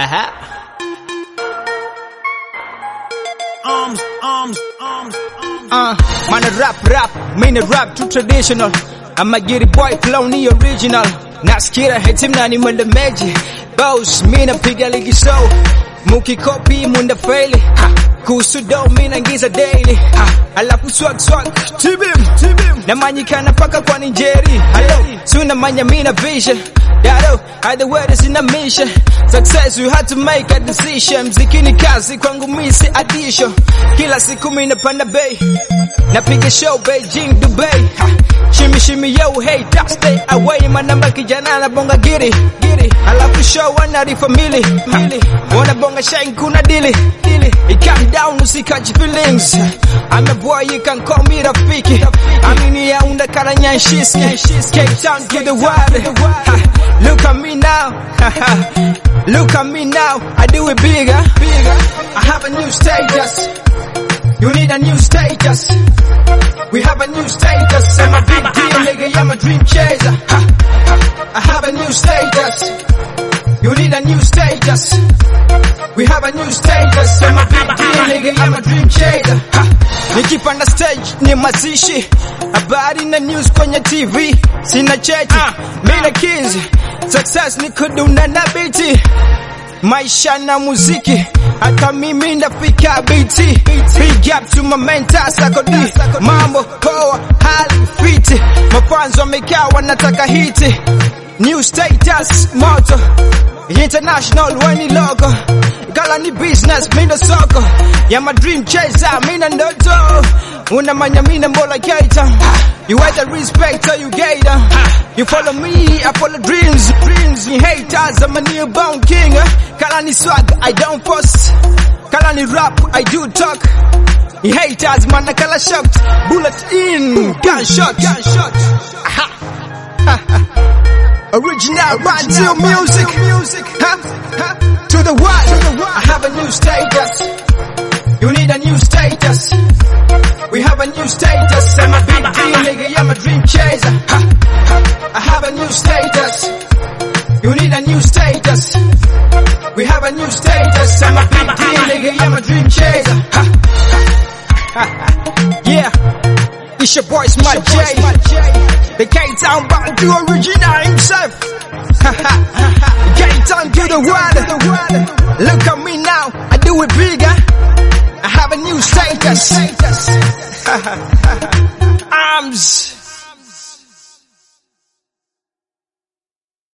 Man rap, mean rap too traditional. I'm a giddy boy, flow ni original. Nasikia heti mnani mwende meji. Boss, mina piga ligi show. Muki copy munda faili. Kusudo mina ngiza daily. Alafu swag Tibim na manyikana paka kwa Nigeri. Hello, suna manya mina vision. Dado, either way is in a mission. Success you had to make a decision. Mziki ni kazi kwangu misi addition. Kila siku mina panda bay. Napiga show Beijing, Dubai. Shimmy yo hey, stay away. Manamba kijana na bonga giri. Alafu show wanari family. Wana bonga shine kuna dili. It calm down usikaji feelings. I'm a boy you can call me Rafiki. Amini ya unda karanya shiski. Cape Town to the world. Look at me now. Look at me now. I do it bigger. I have a new status. You need a new status. We have a new status. I'm a big deal, nigga. I'm a dream chaser. I have a new status. You need a new status. We have a new status. I'm a big deal, nigga. I'm a dream chaser. Nikipanda stage ni mazishi. Habari na news kwenye TV. Sina cheti, mina kids. Success ni kuduna na biti. Maisha na muziki. Hata mimi ndafika BT. Big up to my mentor Sakodi. Mambo poa hali fiti. Mafanzo wamekaa wanataka hiti. New status motto. International wani logo. Gala ni business mina soko. Ya my dream chaser mina ndoto. Unamanya mina mbola gator. You either respect or you gator. You follow me, I follow dreams. You haters, I'm a newborn king. Kala ni swag, I don't fuss. Kala ni rap, I do talk. You haters, man, kala shocked. Bullet in, gunshot. Original Bantu music. To the world. I have a new status. You need a new status. We have a new status. I'm a big deal, nigga. I'm a dream chaser. I have a new status. You need a new status. We have a new status. I'm a big deal, nigga. I'm a dream chaser. Yeah, it's your boy Smart J. The K-Town Bantu original himself. K-Town to the world. Look at me now, I do it bigger. I have a new status.